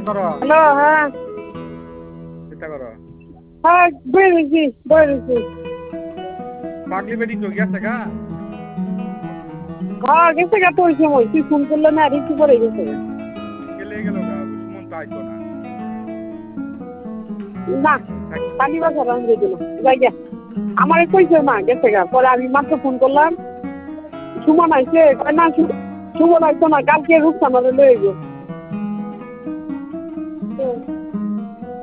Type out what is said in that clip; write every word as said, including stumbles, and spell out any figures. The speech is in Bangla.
করো হ্যালো হ্যাঁ চিন্তা করো হ্যাঁ বেরিয়েছি বেরিয়েছি পাগলি বেটি তো গেছে গা হ্যাঁ গেছে গা তো ওই সময় তুই ফোন করলে না রিসিভ করে গেছে গেলে গেল গা সুমন তো আইতো না না কালী বাজার আনতে দিল যাই গা আমার কইছে মা গেছে গা পরে আমি মাত্র ফোন করলাম সুমন আইছে কয় না সুমন আইতো না কালকে রূপসানারে লয়ে গো